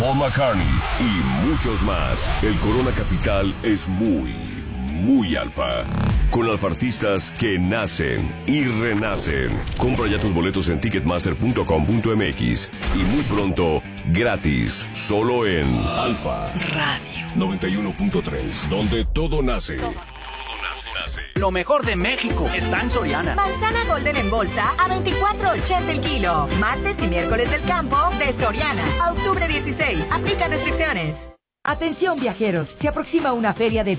Paul McCartney y muchos más. El Corona Capital es muy alfa. Con alfartistas que nacen y renacen. Compra ya tus boletos en ticketmaster.com.mx y muy pronto, gratis, solo en Alfa Radio 91.3, donde todo nace. Lo mejor de México está en Soriana. Manzana Golden en bolsa a $24.80 el kilo. Martes y miércoles del campo de Soriana. A octubre 16. Aplica restricciones. Atención viajeros, se aproxima una feria de